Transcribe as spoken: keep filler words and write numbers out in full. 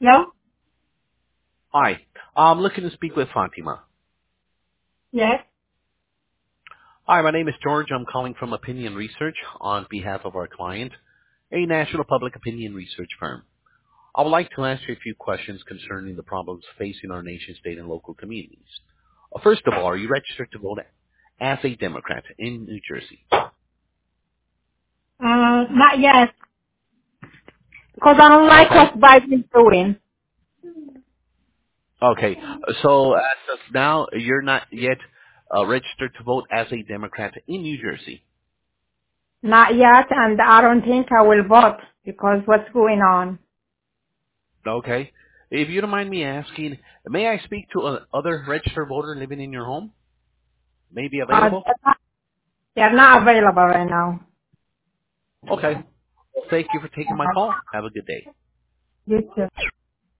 No? Hi. I'm looking to speak with Fatima. Yes. Hi, my name is George. I'm calling from Opinion Research on behalf of our client, a national public opinion research firm. I would like to ask you a few questions concerning the problems facing our nation, state, and local communities. Uh, First of all, are you registered to vote as a Democrat in New Jersey? Uh, not yet. Because I don't like Okay. what Biden's doing. Okay. So as of now, you're not yet uh, registered to vote as a Democrat in New Jersey. Not yet, and I don't think I will vote because what's going on. Okay. If you don't mind me asking, may I speak to a other registered voter living in your home? May be Uh, available? they're not available right now. Okay. Thank you for taking my call. Have a good day. You too.